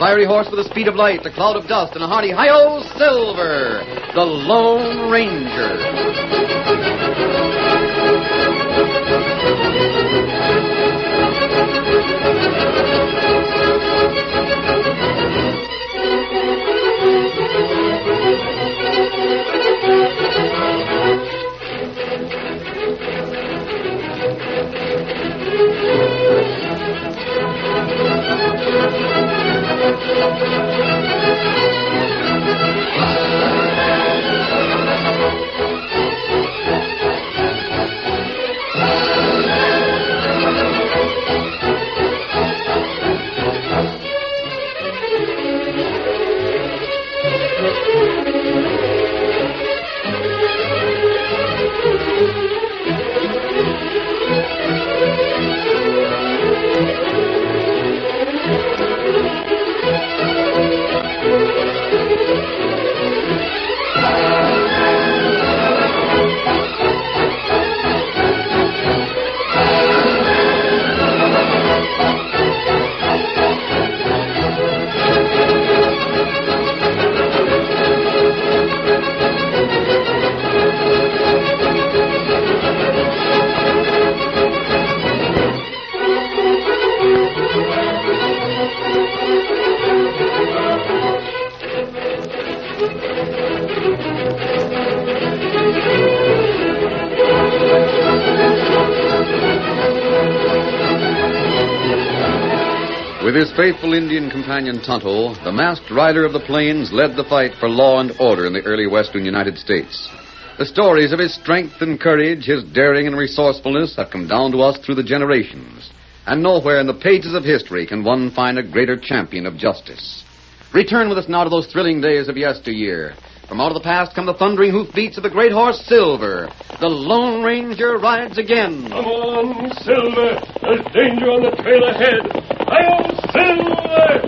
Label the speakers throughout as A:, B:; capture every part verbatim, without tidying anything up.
A: fiery horse with the speed of light, a cloud of dust, and a hearty hi-yo, Silver, the Lone Ranger. With his faithful Indian companion Tonto, the masked rider of the plains led the fight for law and order in the early western United States. The stories of his strength and courage, his daring and resourcefulness have come down to us through the generations. And nowhere in the pages of history can one find a greater champion of justice. Return with us now to those thrilling days of yesteryear. From out of the past come the thundering hoofbeats of the great horse Silver. The Lone Ranger rides again.
B: Come on, Silver. There's danger on the trail ahead. Hi-yo, Silver!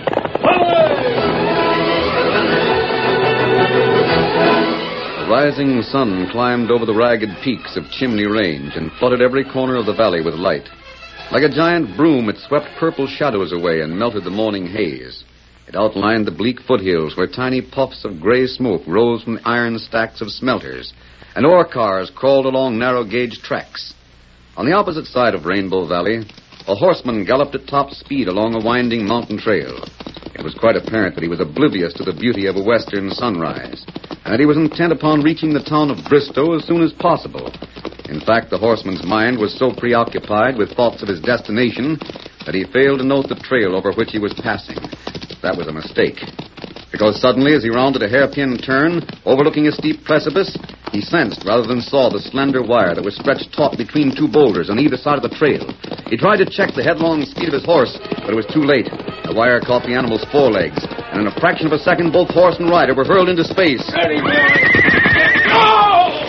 B: Away!
A: The rising sun climbed over the ragged peaks of Chimney Range and flooded every corner of the valley with light. Like a giant broom, it swept purple shadows away and melted the morning haze. It outlined the bleak foothills where tiny puffs of gray smoke rose from the iron stacks of smelters, and ore cars crawled along narrow-gauge tracks. On the opposite side of Rainbow Valley, a horseman galloped at top speed along a winding mountain trail. It was quite apparent that he was oblivious to the beauty of a western sunrise, and that he was intent upon reaching the town of Bristow as soon as possible. In fact, the horseman's mind was so preoccupied with thoughts of his destination that he failed to note the trail over which he was passing. That was a mistake, because suddenly, as he rounded a hairpin turn, overlooking a steep precipice, he sensed rather than saw the slender wire that was stretched taut between two boulders on either side of the trail. He tried to check the headlong speed of his horse, but it was too late. The wire caught the animal's forelegs, and in a fraction of a second, both horse and rider were hurled into space.
B: Steady, boy! Oh!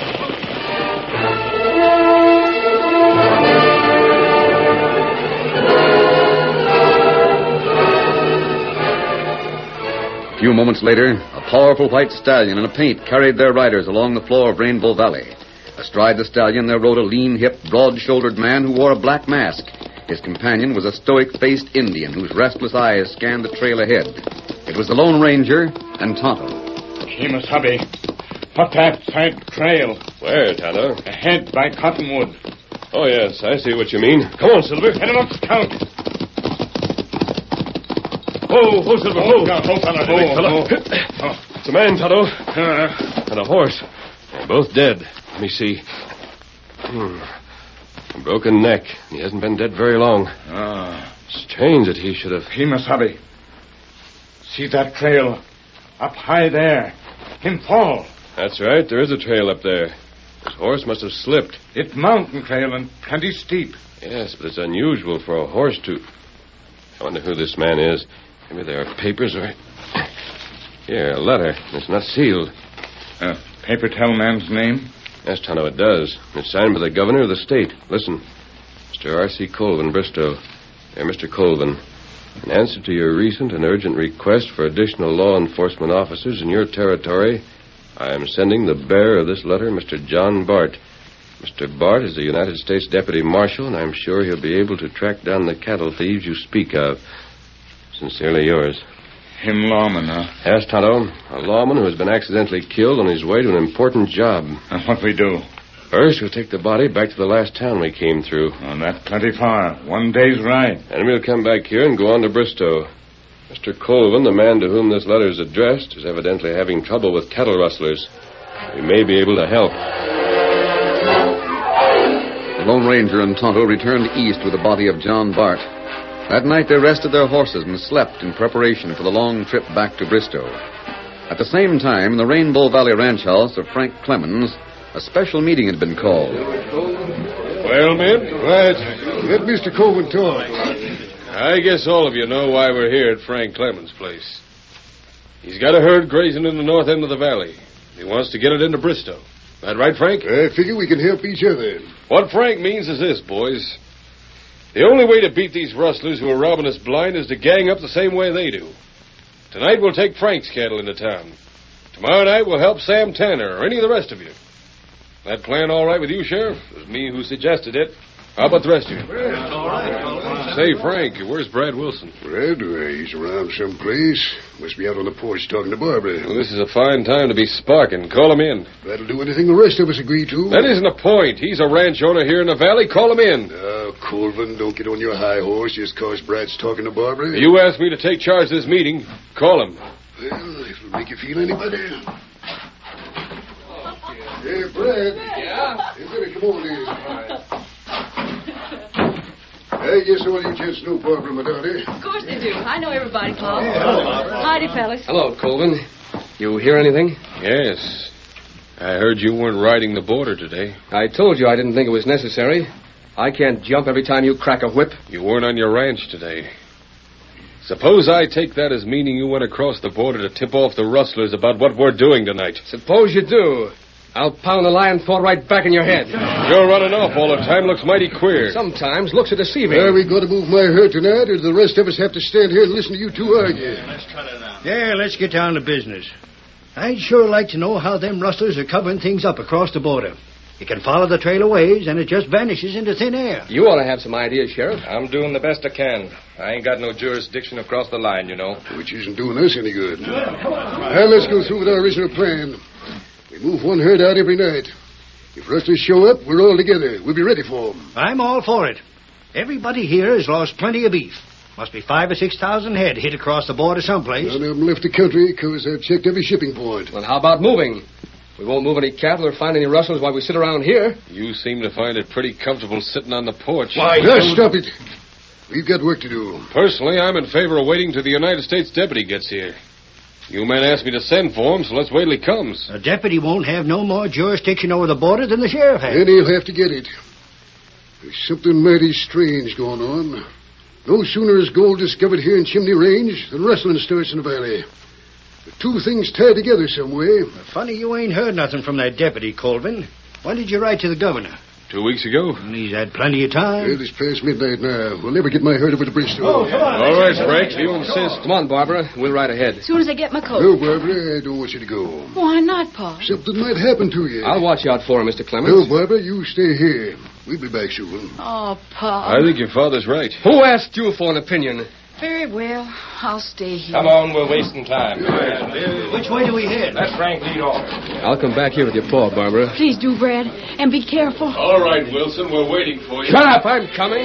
A: A few moments later, a powerful white stallion and a paint carried their riders along the floor of Rainbow Valley. Astride the stallion, there rode a lean-hipped, broad-shouldered man who wore a black mask. His companion was a stoic-faced Indian whose restless eyes scanned the trail ahead. It was the Lone Ranger and Tonto.
C: Kemosabe, what's that side trail?
B: Where, Tonto?
C: Ahead by Cottonwood.
B: Oh, yes, I see what you mean. Come on, Silver.
C: Head him up, Scout.
B: Oh, oh, Silver,
C: Oh,
B: oh.
C: now, oh, fella,
B: Steady,
C: oh,
B: fella.
C: oh.
B: It's a man, Tonto,
C: Uh,
B: and a horse. They're both dead. Let me see. Hmm. A broken neck. He hasn't been dead very long.
C: ah,
B: Strange that he should have...
C: Kemosabe. See that trail? Up high there. Him fall.
B: That's right. There is a trail up there. His horse must have slipped.
C: It mountain trail and plenty steep.
B: Yes, but it's unusual for a horse to... I wonder who this man is. Maybe there are papers or... Here, a letter. It's not sealed.
C: Uh, paper tell man's name?
B: Yes, Tonto, it does. It's signed by the governor of the state. Listen. Mister R C Colvin, Bristow. Dear Mister Colvin, in answer to your recent and urgent request for additional law enforcement officers in your territory, I am sending the bearer of this letter, Mister John Bart. Mister Bart is the United States Deputy Marshal, and I'm sure he'll be able to track down the cattle thieves you speak of. Sincerely yours.
C: Him lawman, huh?
B: Yes, Tonto. A lawman who has been accidentally killed on his way to an important job.
C: And what we do?
B: First, we'll take the body back to the last town we came through.
C: Oh, that plenty far. One day's ride.
B: And we'll come back here and go on to Bristow. Mister Colvin, the man to whom this letter is addressed, is evidently having trouble with cattle rustlers. We may be able to help.
A: The Lone Ranger and Tonto returned east with the body of John Bart. That night they rested their horses and slept in preparation for the long trip back to Bristow. At the same time, in the Rainbow Valley ranch house of Frank Clemens, a special meeting had been called.
D: Well, men?
E: Right. Let Mister Colvin talk.
D: I guess all of you know why we're here at Frank Clemens' place. He's got a herd grazing in the north end of the valley. He wants to get it into Bristow. That right, Frank?
E: I figure we can help each other.
D: What Frank means is this, boys. The only way to beat these rustlers who are robbing us blind is to gang up the same way they do. Tonight we'll take Frank's cattle into town. Tomorrow night we'll help Sam Tanner or any of the rest of you. That plan all right with you, Sheriff? It was me who suggested it. How about the rest of you? Say, Frank, where's Brad Wilson?
E: Brad, uh, he's around someplace. Must be out on the porch talking to Barbara.
D: Well, this is a fine time to be sparking. Call him in.
E: That'll do anything the rest of us agree to.
D: That isn't a point. He's a ranch owner here in the valley. Call him in.
E: Now, Colvin, don't get on your high horse just cause Brad's talking to Barbara.
D: You asked me to take charge of this meeting. Call him.
E: Well, if it'll make you feel any better. Hey, Brad.
F: Yeah?
E: You better come on in. I guess all you gents know Barbara Madani.
F: Of course they do. I know everybody, Paul. Howdy, fellas.
G: Hello, Colvin. You hear anything?
D: Yes. I heard you weren't riding the border today.
G: I told you I didn't think it was necessary. I can't jump every time you crack a whip.
D: You weren't on your ranch today. Suppose I take that as meaning you went across the border to tip off the rustlers about what we're doing tonight.
G: Suppose you do. I'll pound the lion thought right back in your head.
D: You're running off all the time. Looks mighty queer.
G: Sometimes looks are deceiving.
E: Are we going to move my herd tonight, or do the rest of us have to stand here and listen to you two argue?
H: Yeah, let's get down to business. I'd sure like to know how them rustlers are covering things up across the border. You can follow the trail a ways, and it just vanishes into thin air.
G: You ought to have some ideas, Sheriff.
I: I'm doing the best I can. I ain't got no jurisdiction across the line, you know.
E: Which isn't doing us any good. Now, let's go through with our original plan. We move one herd out every night. If rustlers show up, we're all together. We'll be ready for them.
H: I'm all for it. Everybody here has lost plenty of beef. Must be five or six thousand head hit across the border someplace.
E: None of them left the country because I've checked every shipping point.
G: Well, how about moving? We won't move any cattle or find any rustlers while we sit around here.
D: You seem to find it pretty comfortable sitting on the porch.
E: Why, now, stop it. We've got work to do.
D: Personally, I'm in favor of waiting till the United States deputy gets here. You men asked me to send for him, so let's wait till he comes.
H: A deputy won't have no more jurisdiction over the border than the sheriff has.
E: Then he'll have to get it. There's something mighty strange going on. No sooner is gold discovered here in Chimney Range than rustling starts in the valley. The two things tied together some way.
H: Funny you ain't heard nothing from that deputy, Colvin. When did you write to the governor?
D: Two weeks ago.
H: And he's had plenty of time.
E: Well, it's past midnight now. We'll never get my herd over to Bristow.
H: Oh, come on.
D: All right, Frank, you insist.
G: Come on, Barbara. We'll ride ahead.
F: As soon as I get my coat.
E: No, Barbara, I don't want you to go.
F: Why not, Paul?
E: Something might happen to you.
G: I'll watch out for him, Mister Clemens.
E: No, Barbara, you stay here. We'll be back soon.
F: Oh, Paul.
D: I think your father's right.
G: Who asked you for an opinion?
F: Very well. I'll stay here.
I: Come on, we're wasting time.
H: Which way do we head?
I: Let Frank lead off.
G: I'll come back here with your paw, Barbara.
F: Please do, Brad. And be careful.
D: All right, Wilson, we're waiting for you.
G: Shut up, I'm coming.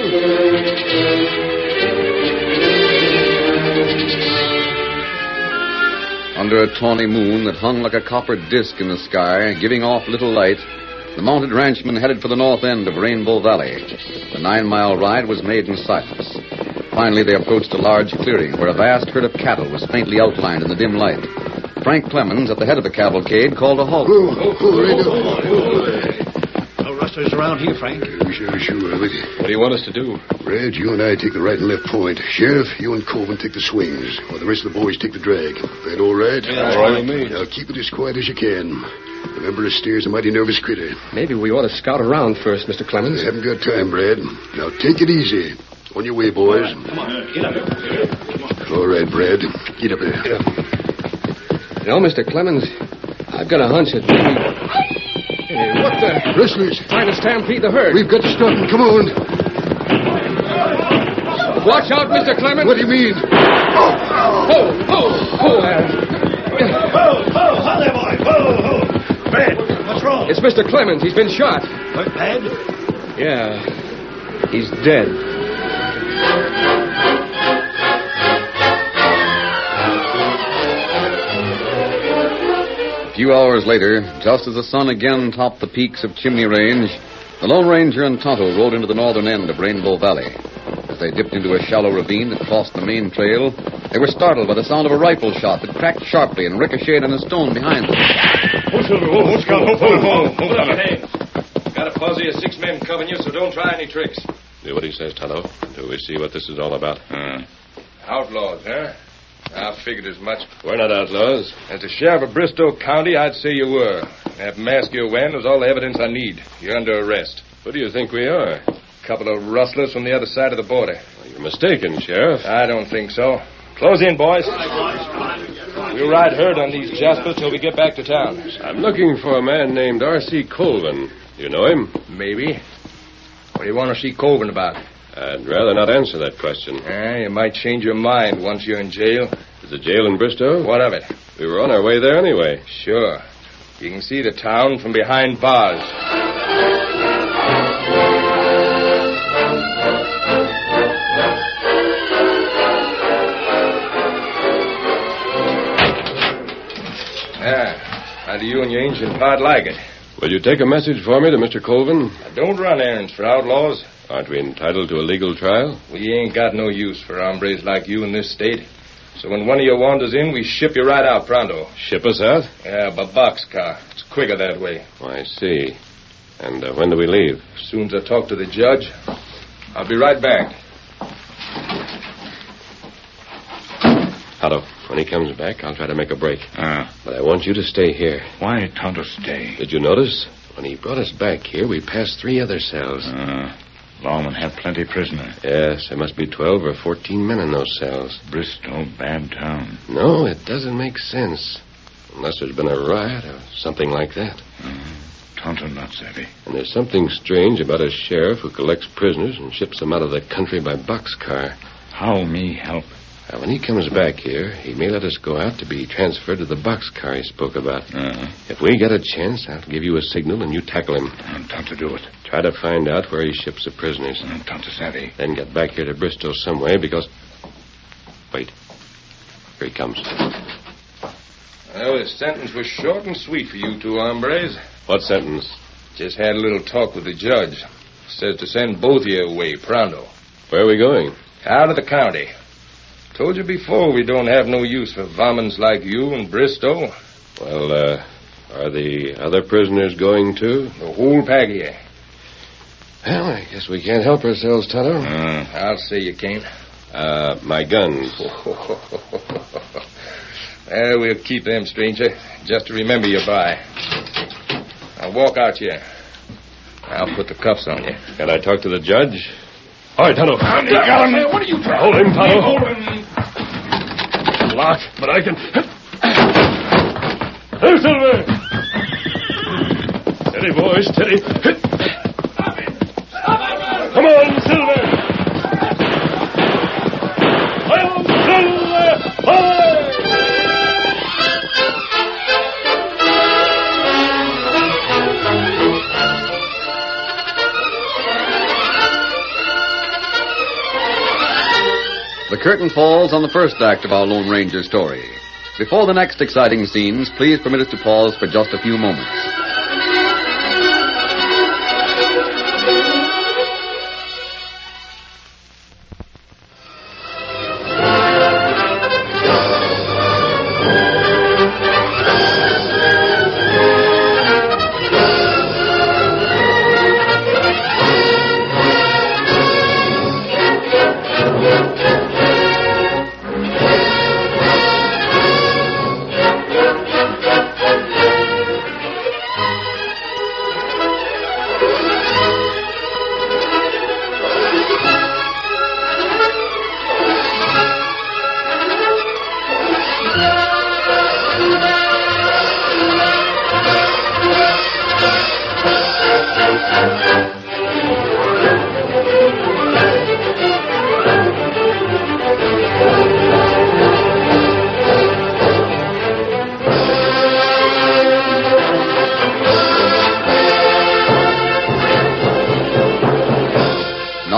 A: Under a tawny moon that hung like a copper disk in the sky, giving off little light, the mounted ranchmen headed for the north end of Rainbow Valley. The nine-mile ride was made in silence. Finally, they approached a large clearing where a vast herd of cattle was faintly outlined in the dim light. Frank Clemens, at the head of the cavalcade, called a halt.
E: Oh, oh, right up.
H: No rustlers around here, Frank.
E: Uh, sure, sure. But,
D: What do you want us to do?
E: Brad, you and I take the right and left point. Sheriff, you and Colvin take the swings, while the rest of the boys take the drag. That all right?
D: All right with me.
E: Now, keep it as quiet as you can. Remember, a steer's a mighty nervous critter.
G: Maybe we ought to scout around first, Mister Clemens.
E: I haven't got time, Brad. Now, take it easy. On your way, boys.
H: Come on, get up.
E: All right, Brad. Get up there.
G: You know, Mister Clemens, I've got a hunch that maybe... Hey, what the...
E: Rustlers.
G: Trying to stampede the herd.
E: We've got to stop them. Come on.
G: Watch out, Mister Clemens.
E: What do you mean?
G: Oh, oh, oh, oh, uh,
H: Ho, ho, ho there, boy. Ho, ho. Fred, what's wrong?
G: It's Mister Clemens. He's been shot.
H: Hurt bad?
G: Yeah. He's dead.
A: A few hours later, just as the sun again topped the peaks of Chimney Range, the Lone Ranger and Tonto rode into the northern end of Rainbow Valley. As they dipped into a shallow ravine that crossed the main trail, they were startled by the sound of a rifle shot that cracked sharply and ricocheted on a stone behind them.
C: Oh, Silver, oh, what's going on? Hold on, hold on.
I: Hey, got a posse of six men covering you, so don't try any tricks.
B: Do what he says, Tonto. Do we see what this is all about?
I: Uh, outlaws, huh? I figured as much.
B: We're not outlaws.
I: As the sheriff of Bristow County, I'd say you were. That mask you're wearing was all the evidence I need. You're under arrest.
B: Who do you think we are?
I: A couple of rustlers from the other side of the border.
B: Well, you're mistaken, Sheriff.
I: I don't think so. Close in, boys. We'll ride herd on these Jaspers till we get back to town.
B: I'm looking for a man named R C Colvin. You know him?
I: Maybe. What do you want to see Colvin about?
B: I'd rather not answer that question.
I: Eh, you might change your mind once you're in jail.
B: Is the jail in Bristow?
I: What of it?
B: We were on our way there anyway.
I: Sure. You can see the town from behind bars. Ah, how do you and your ancient part like it?
B: Will you take a message for me to Mister Colvin?
I: I don't run errands for outlaws.
B: Aren't we entitled to a legal trial?
I: We ain't got no use for hombres like you in this state. So when one of you wanders in, we ship you right out pronto.
B: Ship us out?
I: Yeah, by boxcar. It's quicker that way.
B: Oh, I see. And uh, when do we leave?
I: As soon as I talk to the judge, I'll be right back.
B: Tonto, when he comes back, I'll try to make a break.
C: Uh,
B: But I want you to stay here.
C: why Tonto stay?
B: Did you notice? When he brought us back here, we passed three other cells.
C: Uh, Lawman have plenty prisoner.
B: Yes, there must be twelve or fourteen men in those cells.
C: Bristow, bad town.
B: No, it doesn't make sense. Unless there's been a riot or something like that.
C: Uh, Tonto not savvy.
B: And there's something strange about a sheriff who collects prisoners and ships them out of the country by boxcar.
C: How me help?
B: Now, when he comes back here, he may let us go out to be transferred to the boxcar he spoke about.
C: Uh,
B: If we get a chance, I'll give you a signal and you tackle him.
C: uh, Tonto do it.
B: Try to find out where he ships the prisoners.
C: Uh, Tonto savvy.
B: Then get back here to Bristow some way because... Wait. Here he comes.
I: Well, the sentence was short and sweet for you two hombres.
B: What sentence?
I: Just had a little talk with the judge. Says to send both of you away pronto.
B: Where are we going?
I: Out of the county. Told you before we don't have no use for varmints like you in Bristow.
B: Well, uh, are the other prisoners going too?
I: The whole pack of you.
B: Well, I guess we can't help ourselves, Tonto.
C: Uh,
I: I'll say you can't.
B: Uh, my guns.
I: Well, we'll keep them, stranger, just to remember you by. Now walk out here. I'll put the cuffs on you.
B: Can I talk to the judge? All right, Tonto.
C: you got him. What are you trying?
B: Hold him, Tonto.
C: Hold him.
B: Locked, but I can... There, Silver! Steady, boys, steady.
C: Stop it. Stop it.
B: Come on, Silver! I'll Silver! Away!
A: The curtain falls on the first act of our Lone Ranger story. Before the next exciting scenes, please permit us to pause for just a few moments.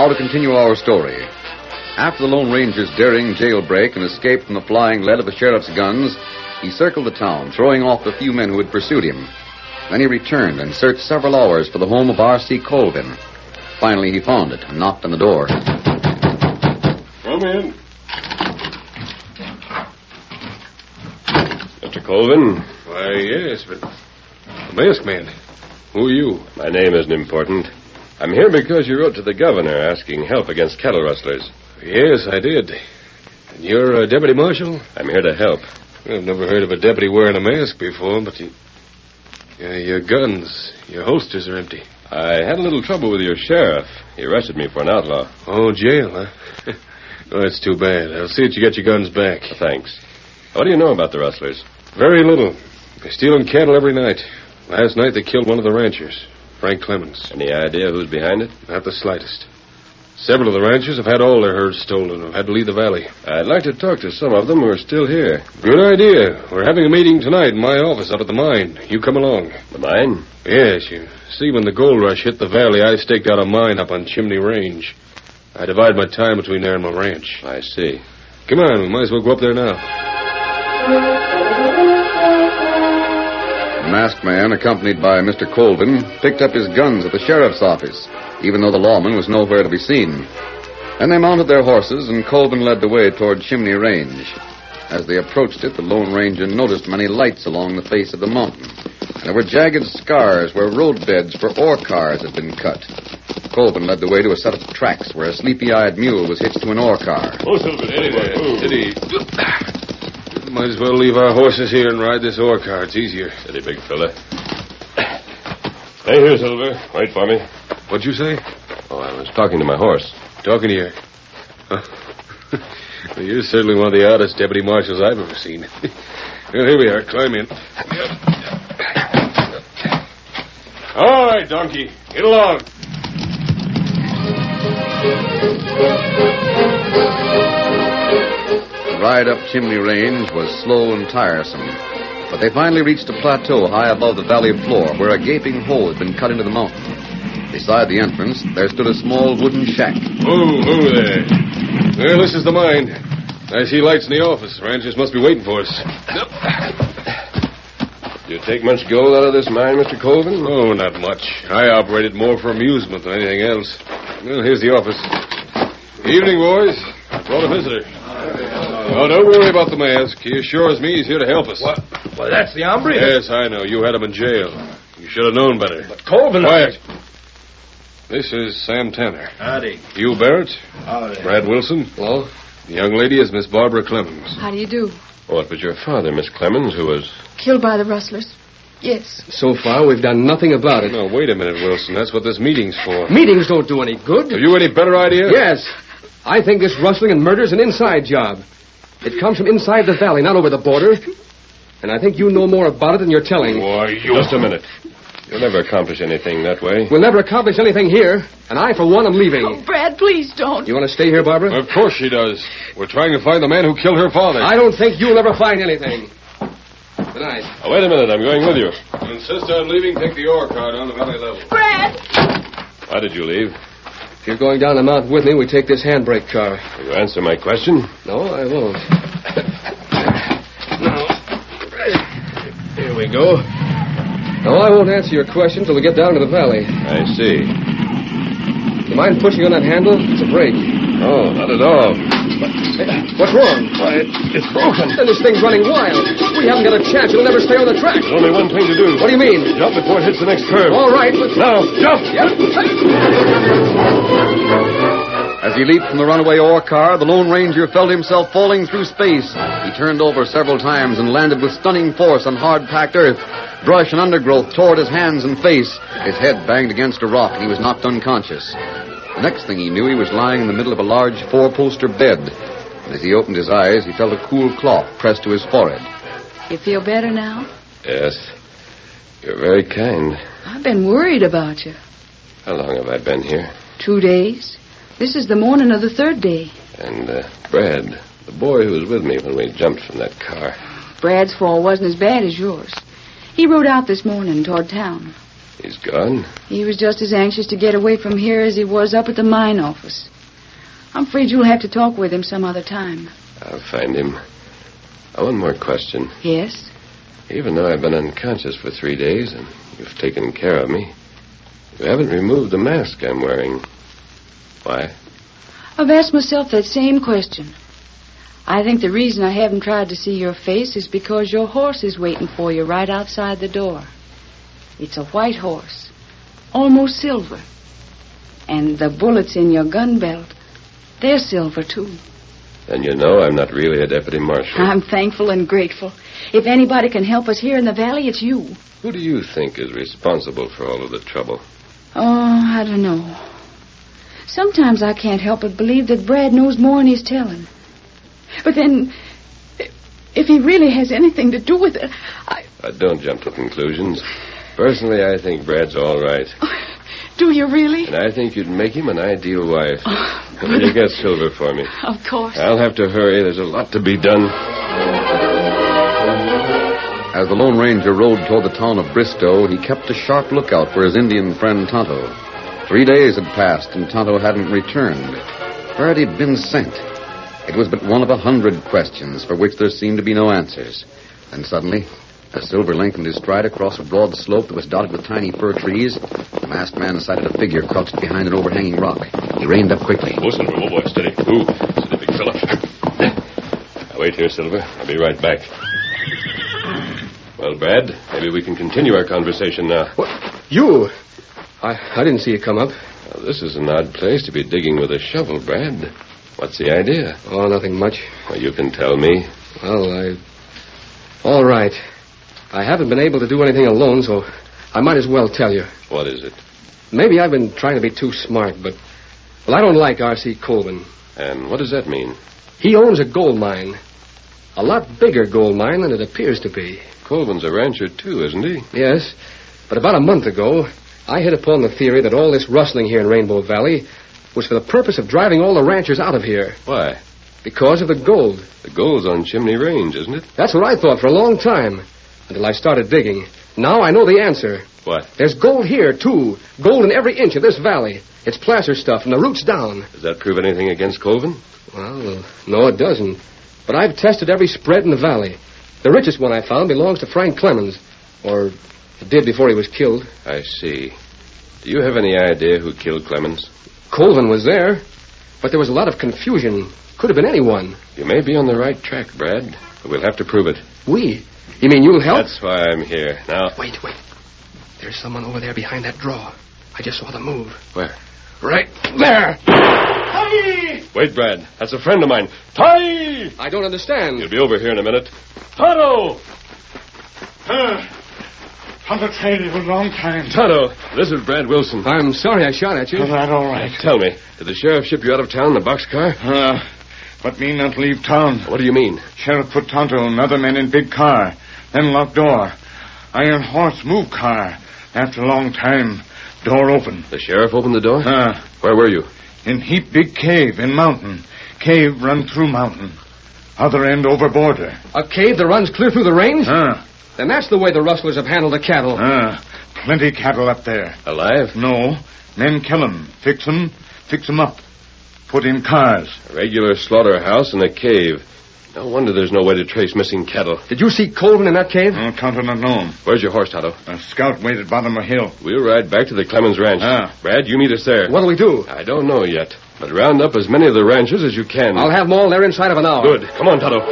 A: Now to continue our story. After the Lone Ranger's daring jailbreak and escape from the flying lead of the sheriff's guns, he circled the town, throwing off the few men who had pursued him. Then he returned and searched several hours for the home of R C Colvin. Finally, he found it and knocked on the door.
B: Come in. Mister Colvin?
D: Why, yes, but... The masked man. Who are you?
B: My name isn't important. I'm here because you wrote to the governor asking help against cattle rustlers.
D: Yes, I did. And you're a deputy marshal?
B: I'm here to help.
D: I've never heard of a deputy wearing a mask before, but you... Yeah, your guns, your holsters are empty.
B: I had a little trouble with your sheriff. He arrested me for an outlaw.
D: Oh, jail, huh? Oh, that's too bad. I'll see that you get your guns back.
B: Thanks. What do you know about the rustlers?
D: Very little. They're stealing cattle every night. Last night they killed one of the ranchers, Frank Clemens.
B: Any idea who's behind it?
D: Not the slightest. Several of the ranchers have had all their herds stolen and have had to leave the valley.
B: I'd like to talk to some of them who are still here.
D: Good idea. We're having a meeting tonight in my office up at the mine. You come along.
B: The mine?
D: Yes, you see, when the gold rush hit the valley, I staked out a mine up on Chimney Range. I divide my time between there and my ranch.
B: I see.
D: Come on, we might as well go up there now.
A: The masked man, accompanied by Mister Colvin, picked up his guns at the sheriff's office, even though the lawman was nowhere to be seen. Then they mounted their horses, and Colvin led the way toward Chimney Range. As they approached it, the Lone Ranger noticed many lights along the face of the mountain. There were jagged scars where roadbeds for ore cars had been cut. Colvin led the way to a set of tracks where a sleepy-eyed mule was hitched to an ore car.
D: Oh, Silver, steady there. Steady. Might as well leave our horses here and ride this ore car. It's easier.
B: Steady, big fella. Stay here, Silver. Wait for me.
D: What'd you say?
B: Oh, I was talking to my horse.
D: Talking to you? Huh. Well, you're certainly one of the oddest deputy marshals I've ever seen. Well, here we are. Climb in. All right, donkey. Get along.
A: The ride up Chimney Range was slow and tiresome, but they finally reached a plateau high above the valley floor where a gaping hole had been cut into the mountain. Beside the entrance, there stood a small wooden shack.
D: Oh, oh there. Well, this is the mine. I see lights in the office. Ranchers must be waiting for us. Yep.
B: Do you take much gold out of this mine, Mister Colvin?
D: Oh, not much. I operated more for amusement than anything else. Well, here's the office. Evening, boys. I brought a visitor. Oh, don't worry about the mask. He assures me he's here to help us.
I: What? Well, that's the hombre.
D: Yes, I know. You had him in jail. You should have known better.
I: But Colvin...
D: Quiet. This is Sam Tanner.
I: Howdy.
D: Hugh Barrett.
I: Howdy.
D: Brad Wilson.
G: Hello?
D: The young lady is Miss Barbara Clemens.
F: How do you do?
B: Oh, it was your father, Miss Clemens, who was...
F: Killed by the rustlers? Yes.
G: So far, we've done nothing about it.
D: No, wait a minute, Wilson. That's what this meeting's for.
G: Meetings don't do any good.
D: Have you any better idea?
G: Yes. I think this rustling and murder's an inside job. It comes from inside the valley, not over the border. And I think you know more about it than you're telling.
D: Why, you...
B: Just a minute. You'll never accomplish anything that way.
G: We'll never accomplish anything here. And I, for one, am leaving.
F: Oh, Brad, please don't.
G: You want to stay here, Barbara?
D: Of course she does. We're trying to find the man who killed her father.
G: I don't think you'll ever find anything. Good night.
B: Oh, wait a minute. I'm going with you.
D: If you insist on leaving, take the ore car down the valley level.
F: Brad!
B: Why did you leave?
G: If you're going down the mountain with me, we take this handbrake car.
B: Will you answer my question?
G: No, I won't.
I: Now, here we go.
G: No, I won't answer your question till we get down to the valley.
B: I see.
G: Do you mind pushing on that handle? It's a brake.
B: Oh, not at all.
G: What's wrong?
B: Why, it, it's broken.
G: Then this thing's running wild. We haven't got a chance. It'll never stay on the track.
B: There's only one thing to do.
G: What do you mean?
B: Jump before it hits the next curve.
G: All right, but...
B: Now, jump!
G: Yep.
A: As he leaped from the runaway ore car, the Lone Ranger felt himself falling through space. He turned over several times and landed with stunning force on hard-packed earth. Brush and undergrowth tore at his hands and face. His head banged against a rock, and he was knocked unconscious. The next thing he knew, he was lying in the middle of a large four-poster bed. And as he opened his eyes, he felt a cool cloth pressed to his forehead.
F: You feel better now?
B: Yes. You're very kind.
F: I've been worried about you.
B: How long have I been here?
F: Two days. This is the morning of the third day.
B: And, uh, Brad, the boy who was with me when we jumped from that car.
F: Brad's fall wasn't as bad as yours. He rode out this morning toward town.
B: He's gone?
J: He was just as anxious to get away from here as he was up at the mine office. I'm afraid you'll have to talk with him some other time.
B: I'll find him. Oh, one more question.
J: Yes?
B: Even though I've been unconscious for three days and you've taken care of me, you haven't removed the mask I'm wearing. Why?
J: I've asked myself that same question. I think the reason I haven't tried to see your face is because your horse is waiting for you right outside the door. It's a white horse, almost silver. And the bullets in your gun belt, they're silver, too.
B: Then you know I'm not really a deputy marshal.
J: I'm thankful and grateful. If anybody can help us here in the valley, it's you.
B: Who do you think is responsible for all of the trouble?
J: Oh, I don't know. Sometimes I can't help but believe that Brad knows more than he's telling. But then, if he really has anything to do with it, I...
B: Uh, don't jump to conclusions. Personally, I think Brad's all right.
J: Do you really?
B: And I think you'd make him an ideal wife.
J: Oh,
B: Will you get Silver for me?
J: Of course.
B: I'll have to hurry. There's a lot to be done.
A: As the Lone Ranger rode toward the town of Bristow, he kept a sharp lookout for his Indian friend Tonto. Three days had passed, and Tonto hadn't returned. Where had he been sent? It was but one of a hundred questions for which there seemed to be no answers. Then suddenly, as Silver lengthened his stride across a broad slope that was dotted with tiny fir trees, the masked man sighted a figure crouched behind an overhanging rock. He reined up quickly.
B: Oh, Silver, oh, boy, steady. Ooh, steady, big fella. Now, wait here, Silver. I'll be right back. Well, Brad, maybe we can continue our conversation now.
G: What? You? I, I didn't see you come up.
B: Well, this is an odd place to be digging with a shovel, Brad. What's the idea?
G: Oh, nothing much.
B: Well, you can tell me.
G: Well, I... All right. I haven't been able to do anything alone, so I might as well tell you.
B: What is it?
G: Maybe I've been trying to be too smart, but... Well, I don't like R C Colvin.
B: And what does that mean?
G: He owns a gold mine. A lot bigger gold mine than it appears to be.
B: Colvin's a rancher, too, isn't he?
G: Yes, but about a month ago, I hit upon the theory that all this rustling here in Rainbow Valley was for the purpose of driving all the ranchers out of here.
B: Why?
G: Because of the gold.
B: The gold's on Chimney Range, isn't it?
G: That's what I thought for a long time, until I started digging. Now I know the answer.
B: What?
G: There's gold here, too. Gold in every inch of this valley. It's placer stuff from the roots down.
B: Does that prove anything against Colvin?
G: Well, no, it doesn't. But I've tested every spread in the valley. The richest one I found belongs to Frank Clemens. Or it did before he was killed.
B: I see. Do you have any idea who killed Clemens?
G: Colvin was there, but there was a lot of confusion. Could have been anyone.
B: You may be on the right track, Brad, but we'll have to prove it.
G: We? You mean you'll help?
B: That's why I'm here. Now...
G: Wait, wait. There's someone over there behind that draw. I just saw them move.
B: Where?
G: Right there.
B: Ty! Wait, Brad. That's a friend of mine. Ty!
G: I don't understand.
B: He'll be over here in a minute.
C: Tonto! Uh, Tonto trailed you a long time.
B: Tonto, this is Brad Wilson.
G: I'm sorry I shot at you.
C: Is that all right?
B: Tell me, did the sheriff ship you out of town in the boxcar?
C: Uh, but me not leave town.
B: What do you mean?
C: Sheriff put Tonto and other men in big car, then locked door. Iron horse move car. After a long time, door open.
B: The sheriff opened the door?
C: Uh,
B: Where were you?
C: In heap big cave in mountain. Cave run through mountain. Other end over border.
G: A cave that runs clear through the range?
C: Uh,
G: Then that's the way the rustlers have handled the cattle.
C: uh, plenty cattle up there.
B: Alive?
C: No. Men kill 'em, fix 'em, fix 'em up. Put in cars.
B: A regular slaughterhouse and a cave. No wonder there's no way to trace missing cattle.
G: Did you see Colvin in that cave?
C: Uh, Tonto not known.
B: Where's your horse, Tonto?
C: A scout waited bottom of hill.
B: We'll ride back to the Clemens Ranch.
C: Ah.
B: Brad, you meet us there.
G: What'll we do?
B: I don't know yet, but round up as many of the ranchers as you can.
G: I'll have them all there inside of an hour.
B: Good. Come on, Tonto.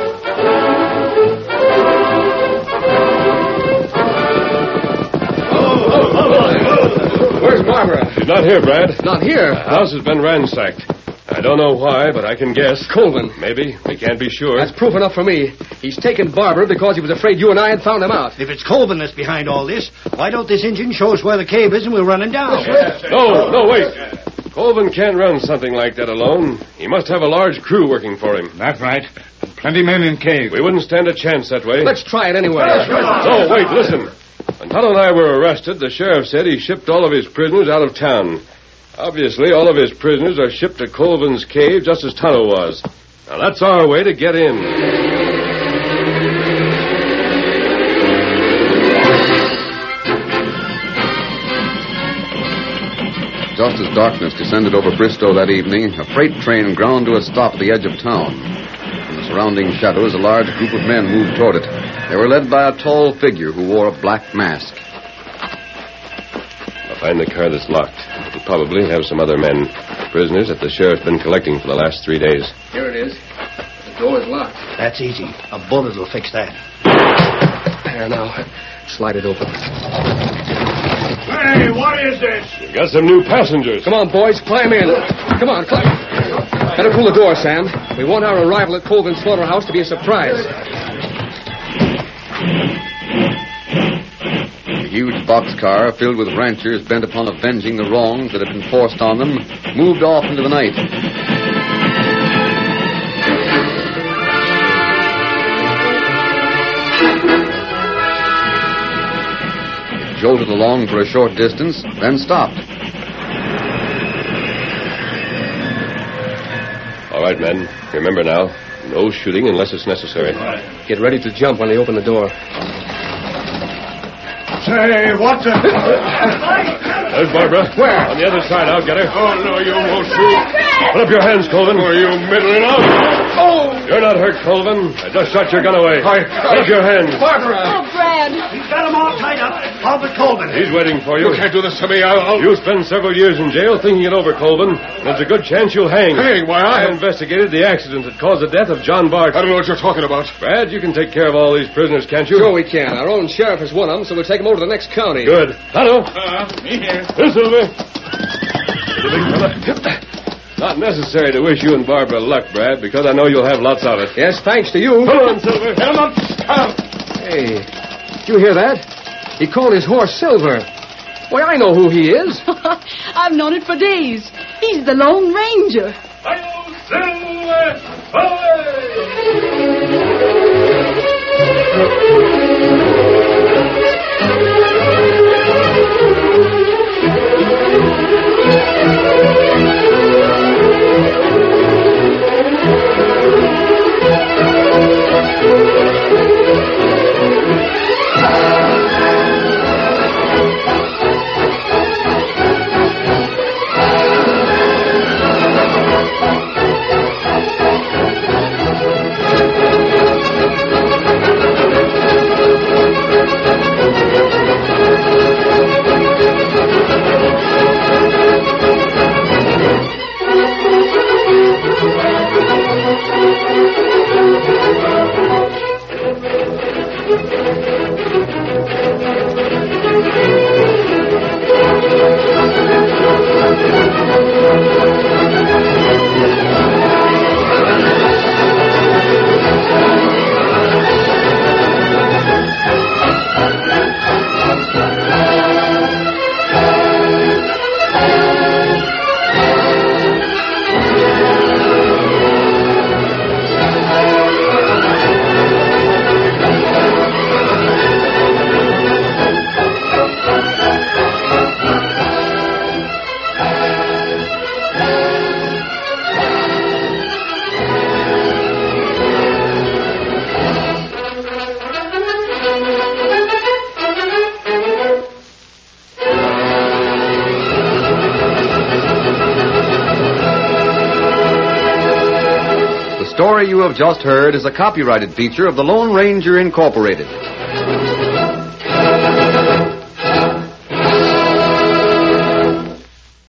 G: Where's Barbara?
B: She's not here, Brad.
G: Not here.
B: The house has been ransacked. I don't know why, but I can guess.
G: Colvin.
B: Maybe. We can't be sure.
G: That's proof enough for me. He's taken Barbara because he was afraid you and I had found him out.
H: If it's Colvin that's behind all this, why don't this engine show us where the cave is and we'll run him down?
B: No, no, wait. Colvin can't run something like that alone. He must have a large crew working for him.
C: That's right. Plenty men in cave.
B: We wouldn't stand a chance that way.
G: Let's try it anyway.
B: No, wait, listen. When Tonto and I were arrested, the sheriff said he shipped all of his prisoners out of town. Obviously, all of his prisoners are shipped to Colvin's cave just as Tonto was. Now, that's our way to get in.
A: Just as darkness descended over Bristow that evening, a freight train ground to a stop at the edge of town. From the surrounding shadows, a large group of men moved toward it. They were led by a tall figure who wore a black mask.
B: I'll find the car that's locked. It'll probably have some other men, prisoners that the sheriff's been collecting for the last three days.
G: Here it is. The door is locked.
H: That's easy. A bullet will fix that.
G: There now. Slide it open.
C: Hey, what is this?
B: We got some new passengers.
G: Come on, boys. Climb in. Come on, climb. Better pull the door, Sam. We want our arrival at Colvin's slaughterhouse to be a surprise.
A: The huge boxcar, filled with ranchers bent upon avenging the wrongs that had been forced on them, moved off into the night. It jolted along for a short distance, then stopped.
B: All right, men. Remember now, no shooting unless it's necessary.
G: Get ready to jump when they open the door.
C: Say, what the...
B: There's Barbara.
G: Where?
B: On the other side. I'll get her.
C: Oh, no, you won't shoot.
B: Put up your hands, Colvin.
C: Are you middling up?
B: Oh! You're not hurt, Colvin. I just shot your gun away.
C: I...
B: Take your hands.
G: Barbara!
F: Oh, Brad.
H: He's got them all tied up. Albert Colvin.
B: He's waiting for you.
C: You can't do this to me. I'll... I'll...
B: You spent several years in jail thinking it over, Colvin. There's a good chance you'll hang.
C: Hang? Why, I...
B: I investigated the accident that caused the death of John Bart.
C: I don't know what you're talking about.
B: Brad, you can take care of all these prisoners, can't you?
G: Sure we can. Our own sheriff is one of them, so we'll take him over to the next county.
B: Good. Hello.
C: Uh, me here.
B: Here, Silver. Not necessary to wish you and Barbara luck, Brad, because I know you'll have lots of it.
G: Yes, thanks to you.
B: Come on, Silver.
C: Get him up. Up.
G: Hey, did you hear that? He called his horse Silver. Why, I know who he is.
F: I've known it for days. He's the Lone Ranger.
B: Hi-yo, Silver! Away!
A: The story you have just heard is a copyrighted feature of the Lone Ranger Incorporated.